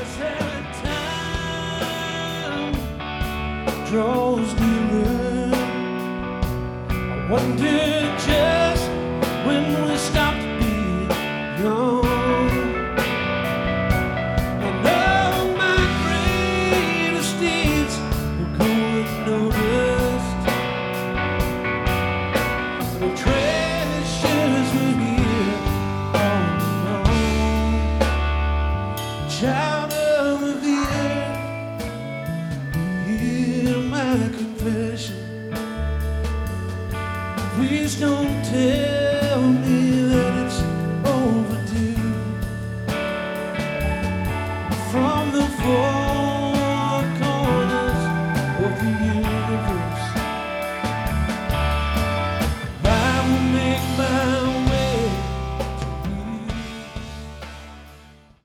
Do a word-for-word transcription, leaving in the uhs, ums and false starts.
every time draws nearer. I wonder just when we stop being young. I know my greatest deeds will go unnoticed. The treasures were here all along. Child